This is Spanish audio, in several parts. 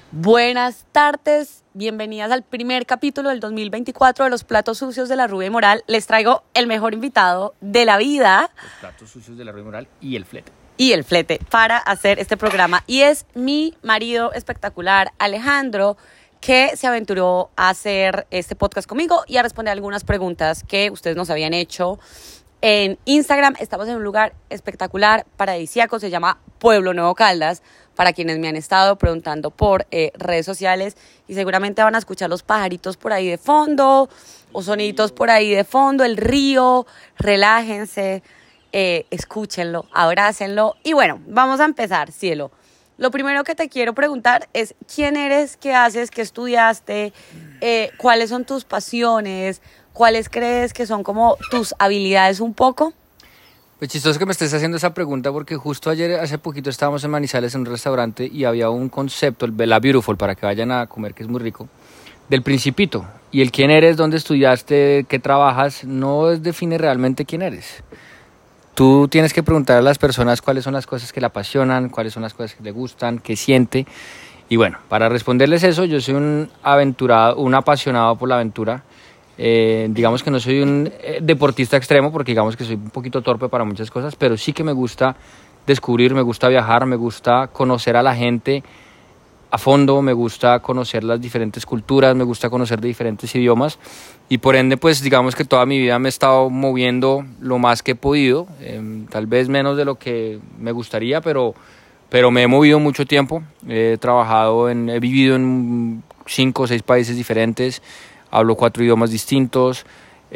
Buenas tardes, bienvenidas al primer capítulo del 2024 de Los Platos Sucios de la Rubia y Moral. Les traigo el mejor invitado de la vida. Los platos sucios de la Rubia y Moral y el flete. Y el flete para hacer este programa. Y es mi marido espectacular, Alejandro, que se aventuró a hacer este podcast conmigo y a responder algunas preguntas que ustedes nos habían hecho en Instagram. Estamos en un lugar espectacular, paradisíaco, se llama Pueblo Nuevo Caldas, para quienes me han estado preguntando por redes sociales, y seguramente van a escuchar los pajaritos por ahí de fondo, o soniditos por ahí de fondo, el río. Relájense, escúchenlo, abrácenlo, y bueno, vamos a empezar, cielo. Lo primero que te quiero preguntar es: ¿quién eres? ¿Qué haces? ¿Qué estudiaste? ¿Cuáles son tus pasiones? ¿Cuáles crees que son como tus habilidades un poco? Pues chistoso que me estés haciendo esa pregunta, porque justo ayer, hace poquito, estábamos en Manizales en un restaurante y había un concepto, el Bella Beautiful, para que vayan a comer, que es muy rico, del Principito. Y el quién eres, dónde estudiaste, qué trabajas, no define realmente quién eres. Tú tienes que preguntar a las personas cuáles son las cosas que le apasionan, cuáles son las cosas que le gustan, qué siente. Y bueno, para responderles eso, yo soy un aventurado, un apasionado por la aventura. Digamos que no soy un deportista extremo, porque digamos que soy un poquito torpe para muchas cosas, pero sí que me gusta descubrir, me gusta viajar, me gusta conocer a la gente a fondo, me gusta conocer las diferentes culturas, me gusta conocer de diferentes idiomas, y por ende pues digamos que toda mi vida me he estado moviendo lo más que he podido, tal vez menos de lo que me gustaría, pero me he movido mucho tiempo. He vivido en 5 o 6 países diferentes. Hablo 4 idiomas distintos,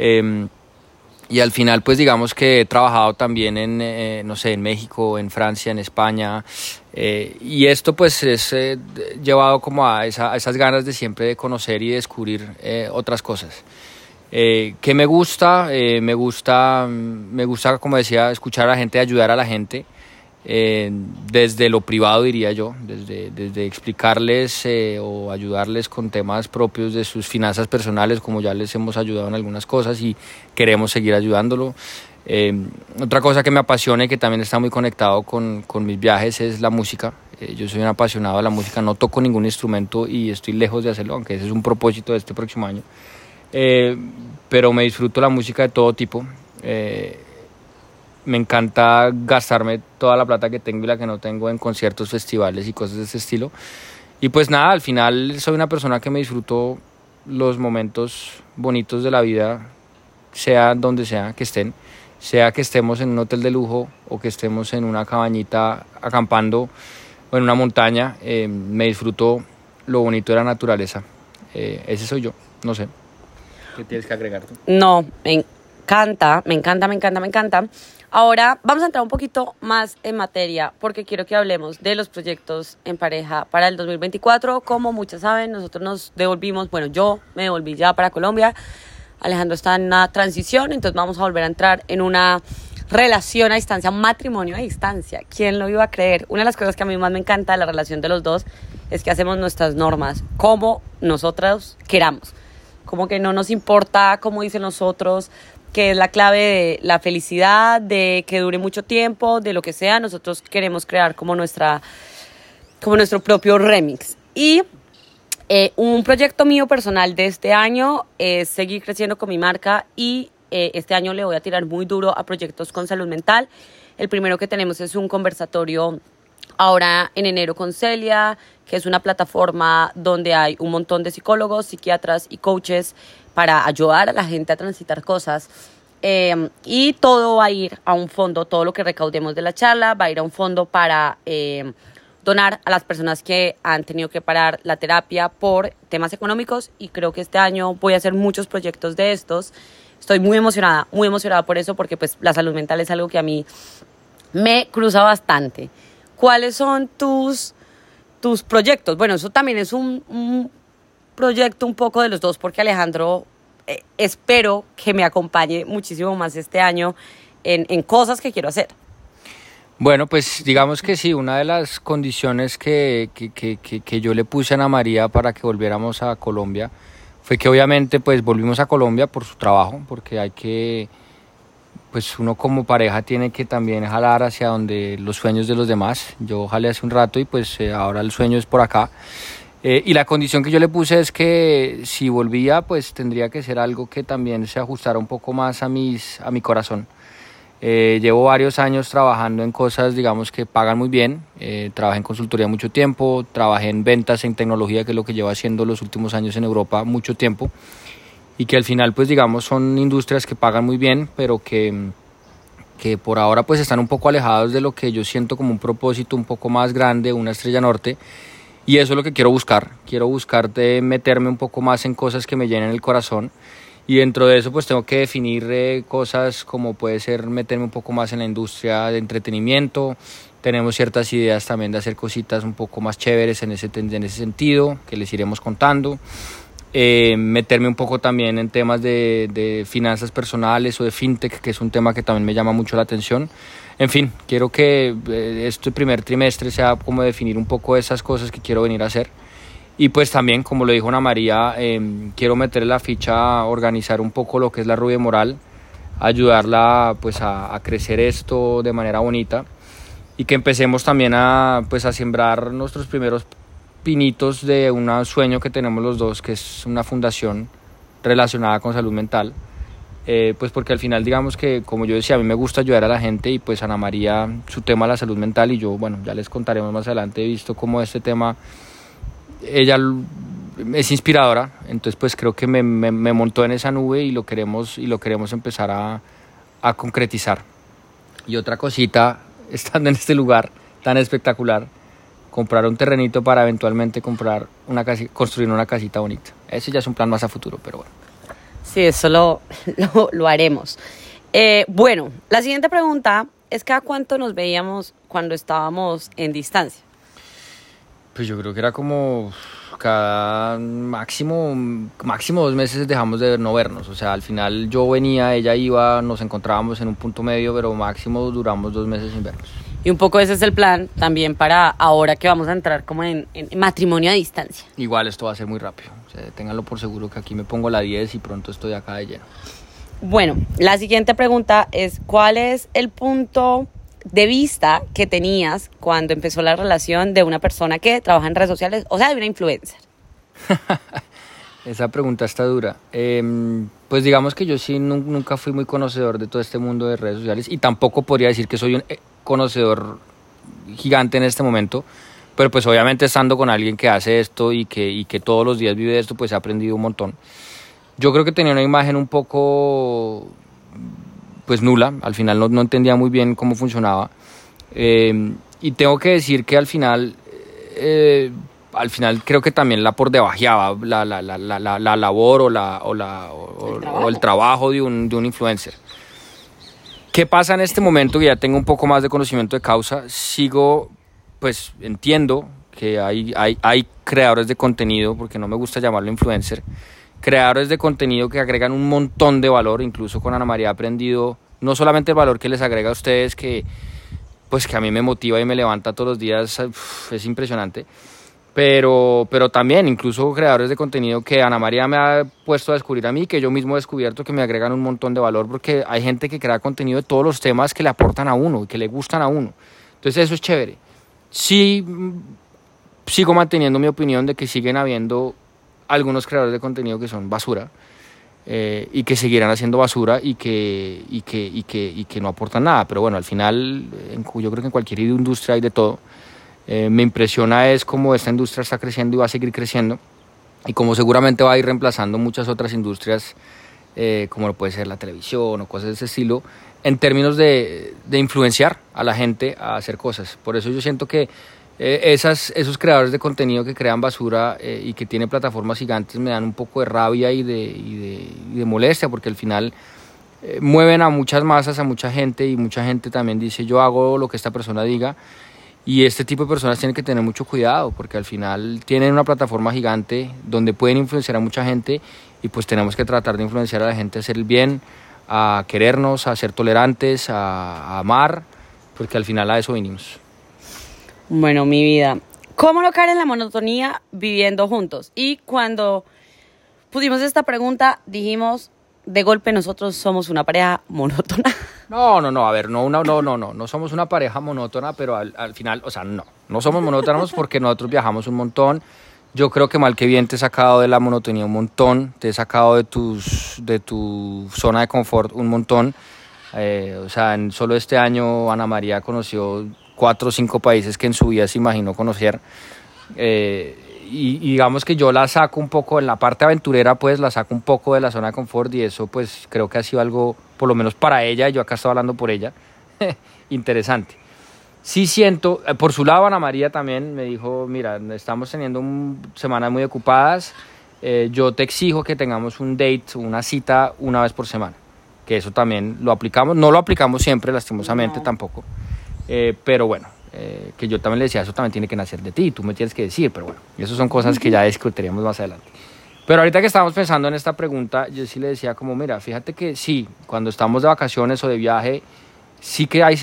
y al final pues digamos que he trabajado también en México, en Francia, en España, y esto pues es llevado como a esas ganas de siempre de conocer y descubrir otras cosas. ¿Qué me gusta? Me gusta, como decía, escuchar a la gente, ayudar a la gente. Desde lo privado, diría yo, desde explicarles o ayudarles con temas propios de sus finanzas personales, como ya les hemos ayudado en algunas cosas y queremos seguir ayudándolo. Otra cosa que me apasiona y que también está muy conectado con mis viajes es la música. Yo soy un apasionado de la música, no toco ningún instrumento y estoy lejos de hacerlo, aunque ese es un propósito de este próximo año, pero me disfruto la música de todo tipo. Me encanta gastarme toda la plata que tengo y la que no tengo en conciertos, festivales y cosas de ese estilo. Y pues nada, al final soy una persona que me disfruto los momentos bonitos de la vida, sea donde sea que estén, sea que estemos en un hotel de lujo o que estemos en una cabañita acampando o en una montaña. Me disfruto lo bonito de la naturaleza. Ese soy yo, no sé. ¿Qué tienes que agregar tú? No, me encanta. Ahora vamos a entrar un poquito más en materia, porque quiero que hablemos de los proyectos en pareja para el 2024. Como muchos saben, nosotros nos devolvimos, yo me devolví ya para Colombia. Alejandro está en una transición, entonces vamos a volver a entrar en una relación a distancia, un matrimonio a distancia. ¿Quién lo iba a creer? Una de las cosas que a mí más me encanta de la relación de los dos es que hacemos nuestras normas como nosotros queramos. Como que no nos importa cómo dicen nosotros, que es la clave de la felicidad, de que dure mucho tiempo, de lo que sea. Nosotros queremos crear como nuestro propio remix. Y un proyecto mío personal de este año es seguir creciendo con mi marca, y este año le voy a tirar muy duro a proyectos con salud mental. El primero que tenemos es un conversatorio ahora en enero con Celia, que es una plataforma donde hay un montón de psicólogos, psiquiatras y coaches para ayudar a la gente a transitar cosas. Y todo va a ir a un fondo, todo lo que recaudemos de la charla va a ir a un fondo para donar a las personas que han tenido que parar la terapia por temas económicos, y creo que este año voy a hacer muchos proyectos de estos. Estoy muy emocionada por eso, porque pues la salud mental es algo que a mí me cruza bastante. ¿Cuáles son tus proyectos? Bueno, eso también es un proyecto un poco de los dos, porque Alejandro espero que me acompañe muchísimo más este año en cosas que quiero hacer. Bueno, pues digamos que sí, una de las condiciones que yo le puse a Ana María para que volviéramos a Colombia fue que obviamente pues volvimos a Colombia por su trabajo, porque hay que, pues uno como pareja tiene que también jalar hacia donde los sueños de los demás. Yo jalé hace un rato y pues ahora el sueño es por acá. Y la condición que yo le puse es que si volvía, pues tendría que ser algo que también se ajustara un poco más a mi corazón. Llevo varios años trabajando en cosas, digamos, que pagan muy bien. Trabajé en consultoría mucho tiempo, trabajé en ventas, en tecnología, que es lo que llevo haciendo los últimos años en Europa mucho tiempo. Y que al final, pues digamos, son industrias que pagan muy bien, pero que por ahora pues están un poco alejados de lo que yo siento como un propósito un poco más grande, una estrella norte. Y eso es lo que quiero buscar de meterme un poco más en cosas que me llenen el corazón. Y dentro de eso pues tengo que definir cosas como puede ser meterme un poco más en la industria de entretenimiento. Tenemos ciertas ideas también de hacer cositas un poco más chéveres en ese sentido, que les iremos contando. Meterme un poco también en temas de finanzas personales o de fintech, que es un tema que también me llama mucho la atención. En fin, quiero que este primer trimestre sea como definir un poco esas cosas que quiero venir a hacer. Y pues también, como lo dijo Ana María, quiero meterle la ficha a organizar un poco lo que es la Rubia Moral, ayudarla pues a crecer esto de manera bonita y que empecemos también a sembrar nuestros primeros pinitos de un sueño que tenemos los dos, que es una fundación relacionada con salud mental. Pues porque al final, digamos que, como yo decía, a mí me gusta ayudar a la gente y pues Ana María, su tema la salud mental, y yo, bueno, ya les contaremos más adelante, he visto cómo este tema, ella es inspiradora, entonces pues creo que me montó en esa nube y lo queremos empezar a concretizar. Y otra cosita, estando en este lugar tan espectacular, comprar un terrenito para eventualmente construir una casita bonita. Ese ya es un plan más a futuro, pero bueno. Sí, eso lo haremos. Bueno, la siguiente pregunta es: ¿cada cuánto nos veíamos cuando estábamos en distancia? Pues yo creo que era como cada máximo 2 meses dejamos de no vernos. O sea, al final yo venía, ella iba, nos encontrábamos en un punto medio, pero máximo duramos 2 meses sin vernos. Y un poco ese es el plan también para ahora que vamos a entrar como en matrimonio a distancia. Igual esto va a ser muy rápido, o sea, ténganlo por seguro que aquí me pongo la 10 y pronto estoy acá de lleno. Bueno, la siguiente pregunta es: ¿cuál es el punto de vista que tenías cuando empezó la relación de una persona que trabaja en redes sociales, o sea, de una influencer? Esa pregunta está dura. Pues digamos que yo sí nunca fui muy conocedor de todo este mundo de redes sociales y tampoco podría decir que soy un conocedor gigante en este momento, pero pues obviamente estando con alguien que hace esto y que todos los días vive esto, pues he aprendido un montón. Yo creo que tenía una imagen un poco pues nula, al final no entendía muy bien cómo funcionaba, y tengo que decir que al final creo que también la por debajeaba la labor o el trabajo de un influencer. ¿Qué pasa en este momento que ya tengo un poco más de conocimiento de causa? Pues entiendo que hay creadores de contenido, porque no me gusta llamarlo influencer, creadores de contenido que agregan un montón de valor. Incluso con Ana María he aprendido no solamente el valor que les agrega a ustedes, que a mí me motiva y me levanta todos los días, es impresionante, pero también incluso creadores de contenido que Ana María me ha puesto a descubrir a mí, que yo mismo he descubierto que me agregan un montón de valor, porque hay gente que crea contenido de todos los temas que le aportan a uno y que le gustan a uno. Entonces eso es chévere. Sí, sigo manteniendo mi opinión de que siguen habiendo algunos creadores de contenido que son basura, y que seguirán haciendo basura y que no aportan nada. Pero bueno, al final yo creo que en cualquier industria hay de todo. Me impresiona es cómo esta industria está creciendo y va a seguir creciendo, y cómo seguramente va a ir reemplazando muchas otras industrias, como lo puede ser la televisión o cosas de ese estilo, en términos de influenciar a la gente a hacer cosas. Por eso yo siento que esos creadores de contenido que crean basura y que tienen plataformas gigantes me dan un poco de rabia y de molestia, porque al final mueven a muchas masas, a mucha gente, y mucha gente también dice: yo hago lo que esta persona diga. Y este tipo de personas tienen que tener mucho cuidado, porque al final tienen una plataforma gigante donde pueden influenciar a mucha gente, y pues tenemos que tratar de influenciar a la gente a hacer el bien, a querernos, a ser tolerantes, a amar, porque al final a eso vinimos. Bueno, mi vida, ¿cómo no caer en la monotonía viviendo juntos? Y cuando pusimos esta pregunta, dijimos: de golpe nosotros somos una pareja monótona. No, a ver, no somos una pareja monótona, pero al final, o sea, no somos monótonos porque nosotros viajamos un montón, Yo creo que mal que bien te he sacado de la monotonía un montón, te he sacado de tu zona de confort un montón. O sea, en solo este año Ana María conoció 4 o 5 países que en su vida se imaginó conocer. Y digamos que yo la saco un poco, en la parte aventurera pues la saco un poco de la zona de confort, y eso pues creo que ha sido algo, por lo menos para ella, yo acá estoy hablando por ella, interesante. Sí siento, por su lado Ana María también me dijo, mira, estamos teniendo semanas muy ocupadas, yo te exijo que tengamos un date, una cita una vez por semana, que eso también lo aplicamos, no lo aplicamos siempre lastimosamente no. Tampoco, pero bueno, que yo también le decía, eso también tiene que nacer de ti, tú me tienes que decir, pero bueno, eso son cosas que ya discutiremos más adelante. Pero ahorita que estamos pensando en esta pregunta, yo sí le decía como, mira, fíjate que sí, cuando estamos de vacaciones o de viaje, sí que hay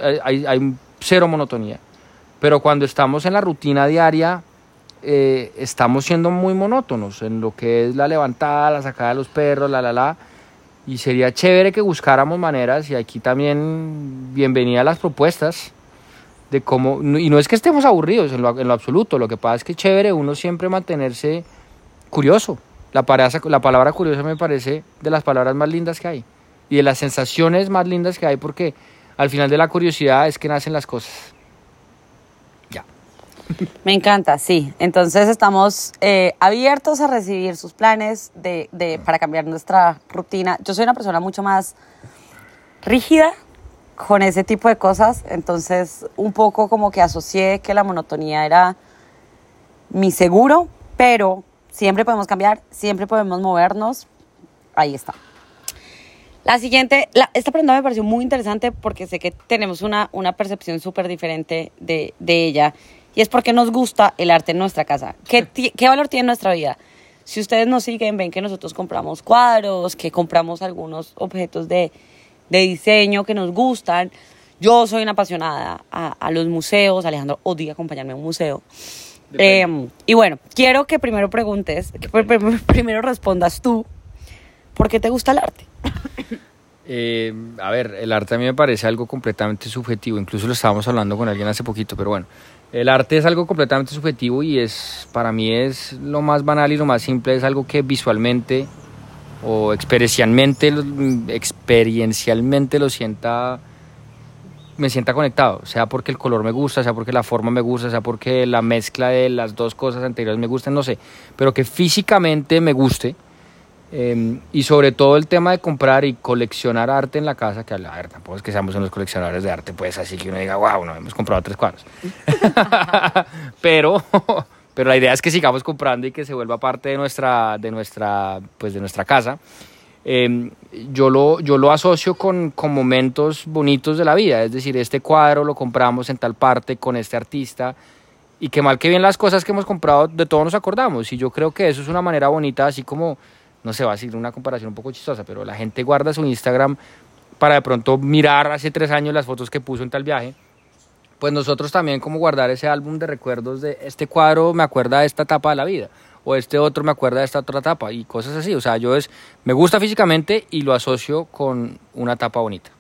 cero monotonía, pero cuando estamos en la rutina diaria, estamos siendo muy monótonos en lo que es la levantada, la sacada de los perros, y sería chévere que buscáramos maneras, y aquí también bienvenida a las propuestas de cómo, y no es que estemos aburridos en lo absoluto, lo que pasa es que es chévere uno siempre mantenerse curioso. La palabra curioso me parece de las palabras más lindas que hay y de las sensaciones más lindas que hay, porque al final de la curiosidad es que nacen las cosas. Ya. Me encanta, sí. Entonces estamos abiertos a recibir sus planes para cambiar nuestra rutina. Yo soy una persona mucho más rígida con ese tipo de cosas, entonces un poco como que asocié que la monotonía era mi seguro, pero siempre podemos cambiar, siempre podemos movernos. Ahí está. La siguiente, esta pregunta me pareció muy interesante porque sé que tenemos una percepción súper diferente de ella, y es porque nos gusta el arte en nuestra casa. ¿Qué valor tiene en nuestra vida? Si ustedes nos siguen, ven que nosotros compramos cuadros, que compramos algunos objetos de diseño que nos gustan. Yo soy una apasionada a los museos. Alejandro odia acompañarme a un museo. Y bueno, quiero que primero preguntes, que primero respondas tú, ¿por qué te gusta el arte? A ver, el arte a mí me parece algo completamente subjetivo, incluso lo estábamos hablando con alguien hace poquito, pero bueno, el arte es algo completamente subjetivo y para mí es lo más banal y lo más simple, es algo que visualmente o experiencialmente me sienta conectado, sea porque el color me gusta, sea porque la forma me gusta, sea porque la mezcla de las dos cosas anteriores me gusten, no sé, pero que físicamente me guste. Y sobre todo el tema de comprar y coleccionar arte en la casa, que a ver, tampoco es que seamos unos coleccionadores de arte, pues así que uno diga, wow, no, hemos comprado 3 cuadros. pero la idea es que sigamos comprando y que se vuelva parte de nuestra casa. Yo lo asocio con momentos bonitos de la vida, es decir, este cuadro lo compramos en tal parte con este artista, y que mal que bien las cosas que hemos comprado de todo nos acordamos, y yo creo que eso es una manera bonita, así como, no sé, va a ser una comparación un poco chistosa, pero la gente guarda su Instagram para de pronto mirar hace 3 años las fotos que puso en tal viaje. Pues nosotros también como guardar ese álbum de recuerdos de este cuadro me acuerda de esta etapa de la vida, o este otro me acuerda de esta otra etapa, y cosas así. O sea, me gusta físicamente y lo asocio con una etapa bonita.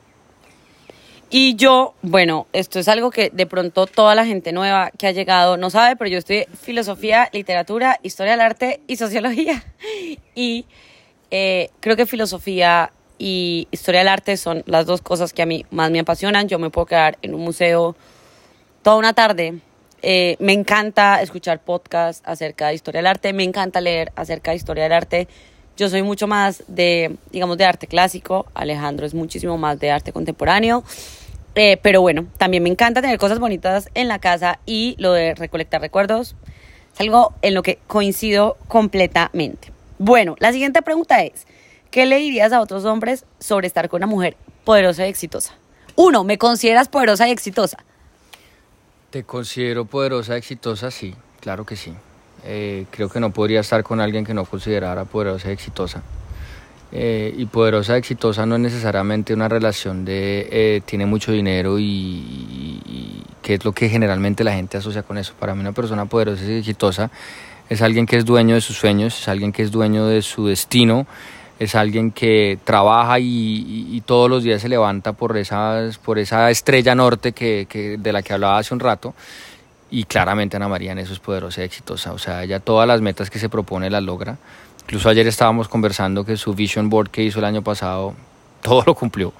Y yo, bueno, esto es algo que de pronto toda la gente nueva que ha llegado no sabe, pero yo estudié filosofía, literatura, historia del arte y sociología. Y creo que filosofía y historia del arte son las 2 cosas que a mí más me apasionan. Yo me puedo quedar en un museo toda una tarde. Me encanta escuchar podcasts acerca de historia del arte, me encanta leer acerca de historia del arte. Yo soy mucho más de arte clásico, Alejandro es muchísimo más de arte contemporáneo, pero bueno, también me encanta tener cosas bonitas en la casa, y lo de recolectar recuerdos es algo en lo que coincido completamente. Bueno, la siguiente pregunta es, ¿qué le dirías a otros hombres sobre estar con una mujer poderosa y exitosa? 1, ¿me consideras poderosa y exitosa? ¿Te considero poderosa y exitosa? Sí, claro que sí. Creo que no podría estar con alguien que no considerara poderosa y exitosa. Y poderosa y exitosa no es necesariamente una relación de tiene mucho dinero y que es lo que generalmente la gente asocia con eso. Para mí una persona poderosa y exitosa es alguien que es dueño de sus sueños, es alguien que es dueño de su destino, es alguien que trabaja y todos los días se levanta por esa estrella norte de la que hablaba hace un rato. y claramente Ana María en eso es poderosa y exitosa. O sea, ella todas las metas que se propone las logra. Incluso ayer estábamos conversando que su vision board que hizo el año pasado, todo lo cumplió.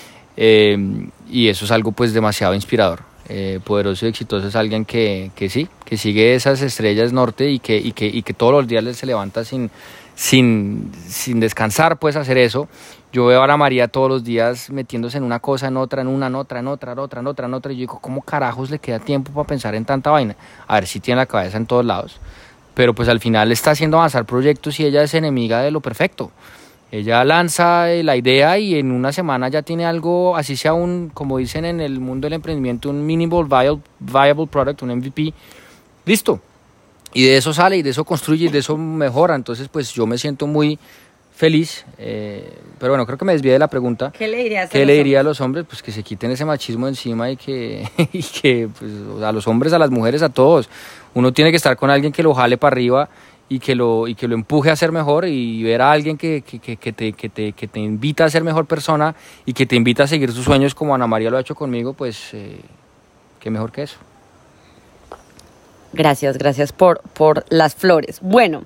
Y eso es algo pues demasiado inspirador. Poderoso y exitoso es alguien que sí, que sigue esas estrellas norte y que todos los días se levanta sin descansar, pues hacer eso. Yo veo a Ana María todos los días metiéndose en una cosa, en otra, en otra, y yo digo, ¿cómo carajos le queda tiempo para pensar en tanta vaina? A ver, si tiene la cabeza en todos lados, pero pues al final está haciendo avanzar proyectos y ella es enemiga de lo perfecto. Ella lanza la idea y en una semana ya tiene algo, así sea como dicen en el mundo del emprendimiento, un minimal viable product, un MVP, listo. Y de eso sale y de eso construye y de eso mejora. Entonces pues yo me siento muy feliz, pero bueno, creo que me desvié de la pregunta. ¿Qué le dirías a los hombres? Pues que se quiten ese machismo encima y que pues, a los hombres, a las mujeres, a todos. Uno tiene que estar con alguien que lo jale para arriba y que lo empuje a ser mejor, y ver a alguien que te invita a ser mejor persona y que te invita a seguir tus sueños como Ana María lo ha hecho conmigo, pues qué mejor que eso. Gracias por las flores. Bueno,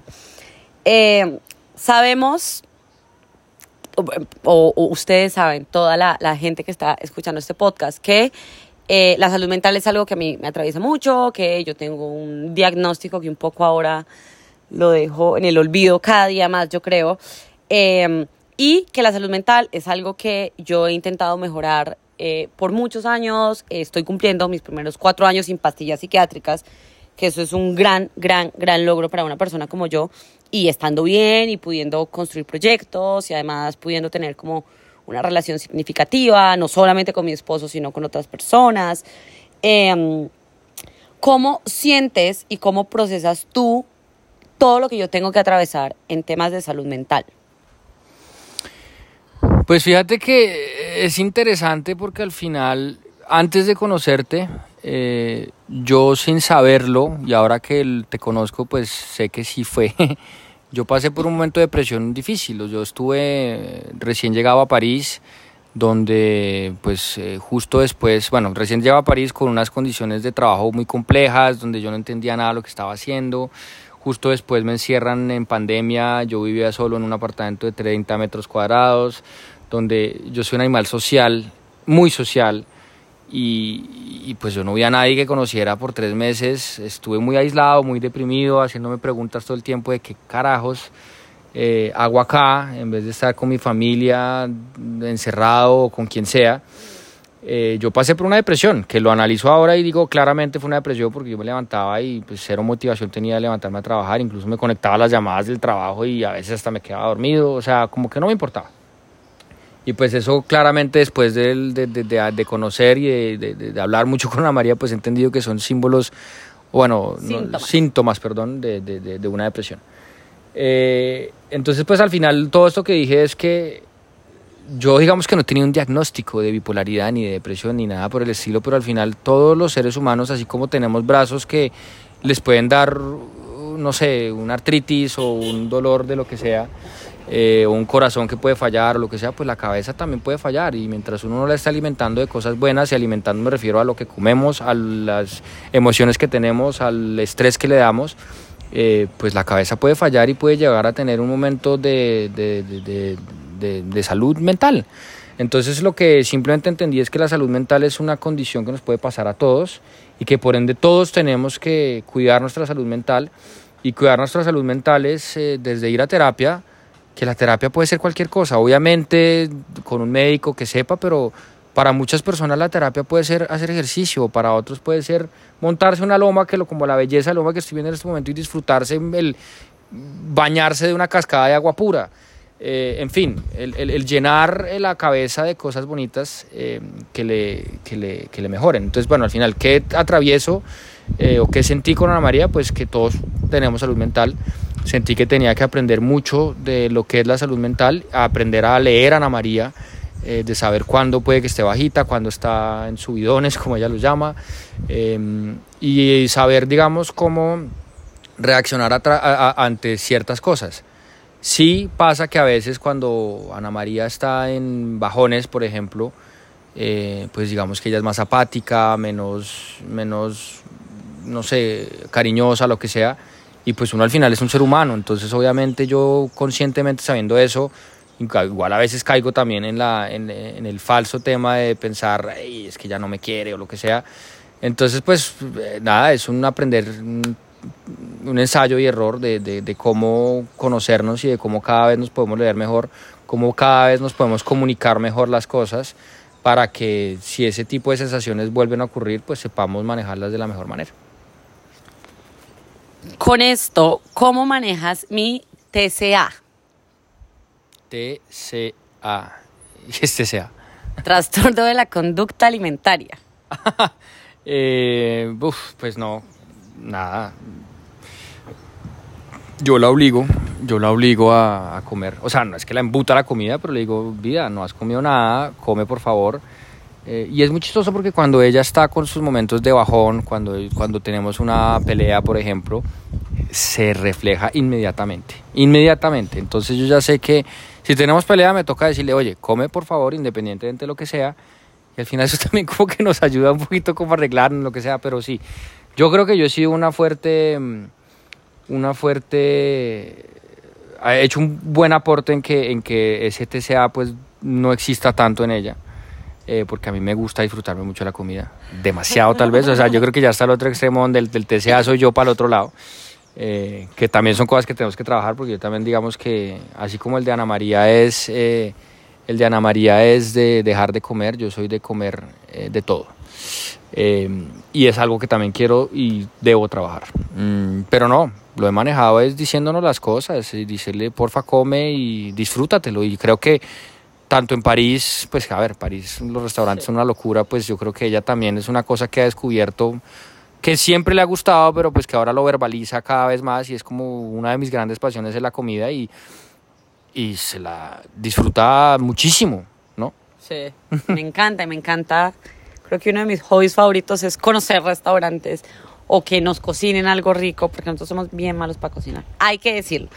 sabemos, o ustedes saben, toda la gente que está escuchando este podcast, que la salud mental es algo que a mí me atraviesa mucho, que yo tengo un diagnóstico que un poco ahora lo dejo en el olvido cada día más, yo creo, y que la salud mental es algo que yo he intentado mejorar por muchos años. Estoy cumpliendo mis primeros 4 años sin pastillas psiquiátricas, que eso es un gran logro para una persona como yo, y estando bien y pudiendo construir proyectos y además pudiendo tener como una relación significativa, no solamente con mi esposo, sino con otras personas. ¿Cómo sientes y cómo procesas tú todo lo que yo tengo que atravesar en temas de salud mental? Pues fíjate que es interesante porque al final, antes de conocerte, yo sin saberlo, y ahora que te conozco, pues sé que sí fue, yo pasé por un momento de depresión difícil. Yo estuve recién llegado a París, donde pues justo después, recién llegaba a París con unas condiciones de trabajo muy complejas, donde yo no entendía nada de lo que estaba haciendo. Justo después me encierran en pandemia, yo vivía solo en un apartamento de 30 metros cuadrados, donde yo soy un animal social, muy social, y pues yo no vi a nadie que conociera por 3 meses. Estuve muy aislado, muy deprimido, haciéndome preguntas todo el tiempo de qué carajos hago acá, en vez de estar con mi familia, encerrado o con quien sea. Yo pasé por una depresión, que lo analizo ahora y digo claramente fue una depresión, porque yo me levantaba y pues cero motivación tenía de levantarme a trabajar, incluso me conectaba a las llamadas del trabajo y a veces hasta me quedaba dormido, o sea, como que no me importaba. Y pues eso claramente después de conocer y de hablar mucho con Ana María, pues he entendido que son símbolos, síntomas, de una depresión. Entonces pues al final todo esto que dije es que yo digamos que no tenía un diagnóstico de bipolaridad ni de depresión ni nada por el estilo, pero al final todos los seres humanos, así como tenemos brazos que les pueden dar, no sé, una artritis o un dolor de lo que sea, o un corazón que puede fallar o lo que sea, pues la cabeza también puede fallar, y mientras uno no la está alimentando de cosas buenas, y alimentando me refiero a lo que comemos, a las emociones que tenemos, al estrés que le damos, pues la cabeza puede fallar y puede llegar a tener un momento de salud mental. Entonces lo que simplemente entendí es que la salud mental es una condición que nos puede pasar a todos, y que por ende todos tenemos que cuidar nuestra salud mental, y cuidar nuestra salud mental es desde ir a terapia, que la terapia puede ser cualquier cosa, obviamente con un médico que sepa, pero para muchas personas la terapia puede ser hacer ejercicio, para otros puede ser montarse una loma, como la belleza de loma que estoy viendo en este momento, y disfrutarse, el bañarse de una cascada de agua pura. En fin, el llenar la cabeza de cosas bonitas que le mejoren. Entonces, al final, ¿qué atravieso o qué sentí con Ana María? Pues que todos tenemos salud mental. Sentí que tenía que aprender mucho de lo que es la salud mental, aprender a leer a Ana María, de saber cuándo puede que esté bajita, cuándo está en subidones, como ella los llama, y saber, digamos, cómo reaccionar ante ciertas cosas. Sí pasa que a veces cuando Ana María está en bajones, por ejemplo, pues digamos que ella es más apática, menos no sé, cariñosa, lo que sea, y pues uno al final es un ser humano, entonces obviamente yo conscientemente sabiendo eso, igual a veces caigo también en el falso tema de pensar, "Ey, es que ya no me quiere" o lo que sea. Entonces pues nada, es un aprender, un ensayo y error de cómo conocernos y de cómo cada vez nos podemos leer mejor, cómo cada vez nos podemos comunicar mejor las cosas para que si ese tipo de sensaciones vuelven a ocurrir, pues sepamos manejarlas de la mejor manera. Con esto, ¿cómo manejas mi TCA? TCA. ¿Qué es TCA? Trastorno de la conducta alimentaria. Pues no, nada. Yo la obligo a comer. O sea, no es que la embuta la comida, pero le digo, vida, no has comido nada, come por favor. Y es muy chistoso porque cuando ella está con sus momentos de bajón, cuando tenemos una pelea, por ejemplo, se refleja inmediatamente. Entonces yo ya sé que si tenemos pelea me toca decirle, oye, come por favor, independientemente de lo que sea. Y al final eso también como que nos ayuda un poquito como a arreglarnos, lo que sea. Pero sí, yo creo que yo he sido ha hecho un buen aporte en que ese TCA pues no exista tanto en ella. Porque a mí me gusta disfrutarme mucho la comida, demasiado tal vez, o sea, yo creo que ya está al otro extremo donde el TCA soy yo para el otro lado, que también son cosas que tenemos que trabajar, porque yo también digamos que así como el de Ana María es de dejar de comer, yo soy de comer de todo, y es algo que también quiero y debo trabajar, pero no, lo he manejado es diciéndonos las cosas, y decirle porfa come y disfrútatelo, y creo que tanto en París, pues a ver, París, los restaurantes son una locura, pues yo creo que ella también es una cosa que ha descubierto, que siempre le ha gustado, pero pues que ahora lo verbaliza cada vez más y es como una de mis grandes pasiones es la comida y se la disfruta muchísimo, ¿no? Sí, me encanta. Creo que uno de mis hobbies favoritos es conocer restaurantes o que nos cocinen algo rico, porque nosotros somos bien malos para cocinar. Hay que decirlo.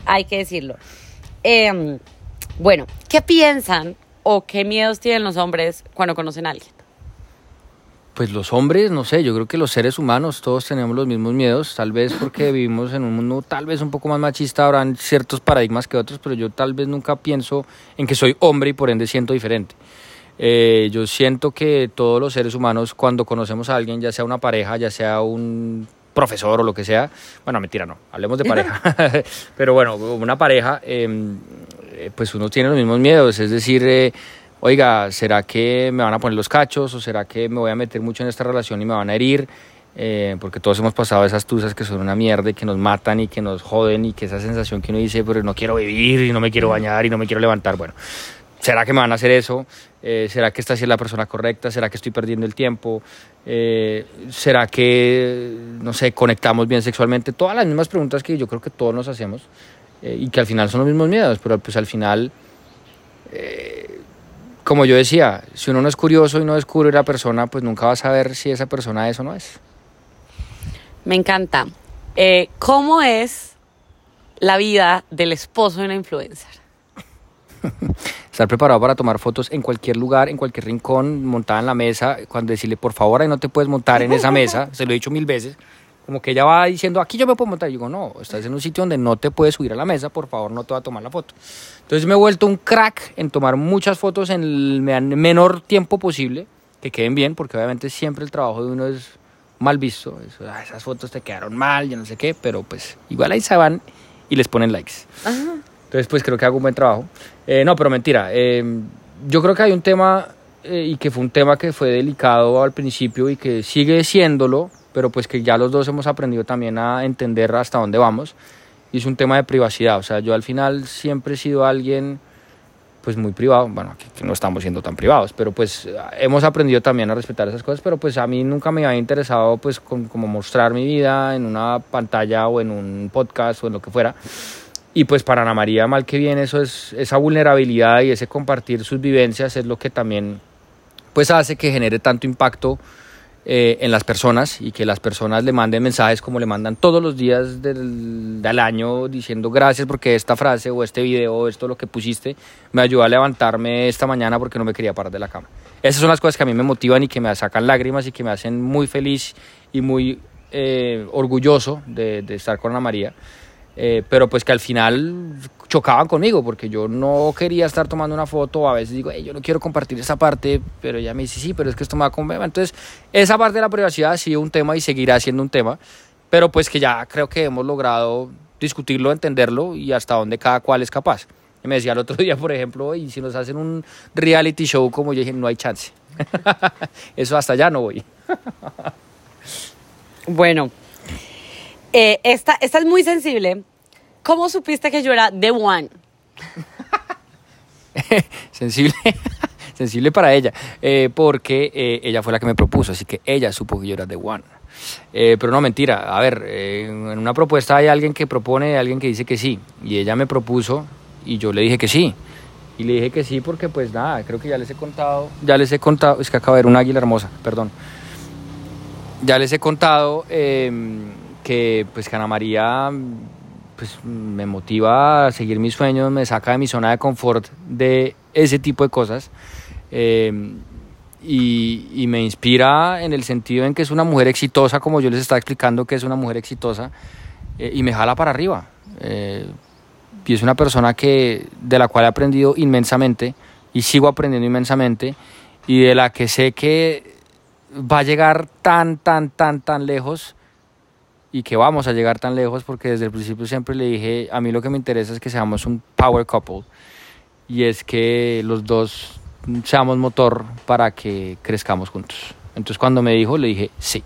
Bueno, ¿qué piensan o qué miedos tienen los hombres cuando conocen a alguien? Pues los hombres, no sé, yo creo que los seres humanos todos tenemos los mismos miedos, tal vez porque vivimos en un mundo tal vez un poco más machista, habrán ciertos paradigmas que otros, pero yo tal vez nunca pienso en que soy hombre y por ende siento diferente. Yo siento que todos los seres humanos cuando conocemos a alguien, ya sea una pareja, ya sea un profesor o lo que sea, bueno, mentira, no, hablemos de pareja, pero bueno, una pareja, pues uno tiene los mismos miedos, es decir, oiga, ¿será que me van a poner los cachos o será que me voy a meter mucho en esta relación y me van a herir? Porque todos hemos pasado esas tusas que son una mierda y que nos matan y que nos joden y que esa sensación que uno dice, pero no quiero vivir y no me quiero bañar y no me quiero levantar, bueno, ¿será que me van a hacer eso? ¿Será que esta sí es la persona correcta? ¿Será que estoy perdiendo el tiempo? ¿Será que, no sé, conectamos bien sexualmente? Todas las mismas preguntas que yo creo que todos nos hacemos y que al final son los mismos miedos, pero pues al final, como yo decía, si uno no es curioso y no descubre a la persona, pues nunca va a saber si esa persona es o no es. Me encanta. ¿Cómo es la vida del esposo de una influencer? Estar preparado para tomar fotos en cualquier lugar, en cualquier rincón, montada en la mesa, cuando decirle, por favor, ahí no te puedes montar en esa mesa, se lo he dicho 1000 veces, como que ella va diciendo, aquí yo me puedo montar, y digo, no, estás en un sitio donde no te puedes subir a la mesa, por favor, no te va a tomar la foto. Entonces me he vuelto un crack en tomar muchas fotos en el menor tiempo posible, que queden bien, porque obviamente siempre el trabajo de uno es mal visto, esas fotos te quedaron mal, yo no sé qué, pero pues igual ahí se van y les ponen likes. Ajá. Entonces, pues creo que hago un buen trabajo. No, pero mentira. Yo creo que hay un tema, y que fue un tema que fue delicado al principio y que sigue siéndolo, pero pues que ya los dos hemos aprendido también a entender hasta dónde vamos. Y es un tema de privacidad. O sea, yo al final siempre he sido alguien, pues muy privado. Bueno, que no estamos siendo tan privados, pero pues hemos aprendido también a respetar esas cosas. Pero pues a mí nunca me había interesado, pues, como mostrar mi vida en una pantalla o en un podcast o en lo que fuera. Y pues para Ana María, mal que bien, eso es, esa vulnerabilidad y ese compartir sus vivencias es lo que también pues hace que genere tanto impacto en las personas y que las personas le manden mensajes como le mandan todos los días del año diciendo gracias porque esta frase o este video o esto lo que pusiste me ayudó a levantarme esta mañana porque no me quería parar de la cama. Esas son las cosas que a mí me motivan y que me sacan lágrimas y que me hacen muy feliz y muy orgulloso de estar con Ana María, pero pues que al final chocaban conmigo porque yo no quería estar tomando una foto. A veces digo, yo no quiero compartir esa parte, pero ella me dice, sí, pero es que esto me va a comer. Entonces esa parte de la privacidad ha sido un tema y seguirá siendo un tema, pero pues que ya creo que hemos logrado discutirlo, entenderlo y hasta dónde cada cual es capaz. Y me decía el otro día, por ejemplo, y si nos hacen un reality show, como yo dije, no hay chance. Eso hasta allá no voy. Bueno, esta es muy sensible. ¿Cómo supiste que yo era the one? Sensible, sensible para ella, porque ella fue la que me propuso, así que ella supo que yo era the one. Pero no, mentira. A ver, en una propuesta hay alguien que propone y alguien que dice que sí, y ella me propuso y yo le dije que sí. Y le dije que sí porque pues nada, creo que ya les he contado, es que acaba de ver un águila hermosa, perdón. Ya les he contado que pues que Ana María pues me motiva a seguir mis sueños, me saca de mi zona de confort de ese tipo de cosas, y me inspira en el sentido en que es una mujer exitosa, como yo les estaba explicando que es una mujer exitosa, y me jala para arriba. Y es una persona de la cual he aprendido inmensamente y sigo aprendiendo inmensamente, y de la que sé que va a llegar tan lejos, y que vamos a llegar tan lejos, porque desde el principio siempre le dije, a mí lo que me interesa es que seamos un power couple, y es que los dos seamos motor para que crezcamos juntos. Entonces cuando me dijo, le dije sí.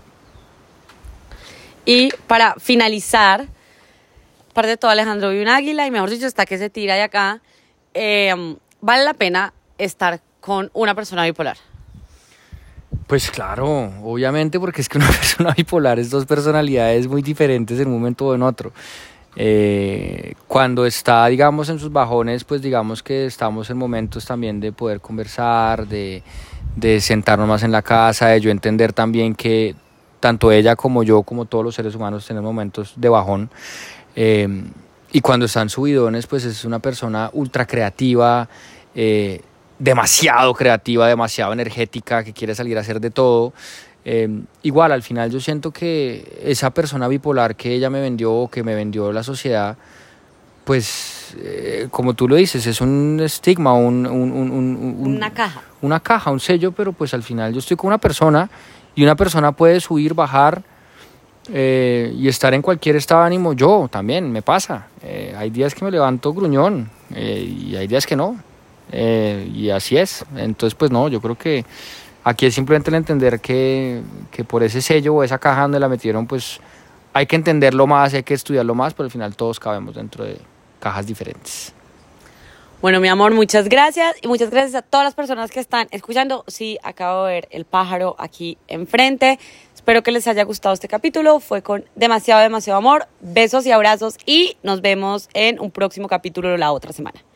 Y para finalizar, aparte de todo, Alejandro vive un águila y mejor dicho está que se tira de acá. ¿Vale la pena estar con una persona bipolar? Pues claro, obviamente, porque es que una persona bipolar es dos personalidades muy diferentes en un momento o en otro. Cuando está, digamos, en sus bajones, pues digamos que estamos en momentos también de poder conversar, de sentarnos más en la casa, de yo entender también que tanto ella como yo, como todos los seres humanos, tenemos momentos de bajón. Y cuando están subidones, pues es una persona ultra creativa, demasiado creativa, demasiado energética, que quiere salir a hacer de todo. Igual, al final yo siento que esa persona bipolar que ella me vendió, o que me vendió la sociedad, pues como tú lo dices, es un estigma, una caja. Una caja, un sello, pero pues al final yo estoy con una persona, y una persona puede subir, bajar, y estar en cualquier estado de ánimo. Yo también, me pasa. Hay días que me levanto gruñón, y hay días que no. Y así es. Entonces pues no, yo creo que aquí es simplemente el entender que por ese sello o esa caja donde la metieron, pues hay que entenderlo más, hay que estudiarlo más, pero al final todos cabemos dentro de cajas diferentes. Bueno, mi amor, muchas gracias, y muchas gracias a todas las personas que están escuchando. Sí, acabo de ver el pájaro aquí enfrente. Espero que les haya gustado este capítulo. Fue con demasiado amor. Besos y abrazos, y nos vemos en un próximo capítulo la otra semana.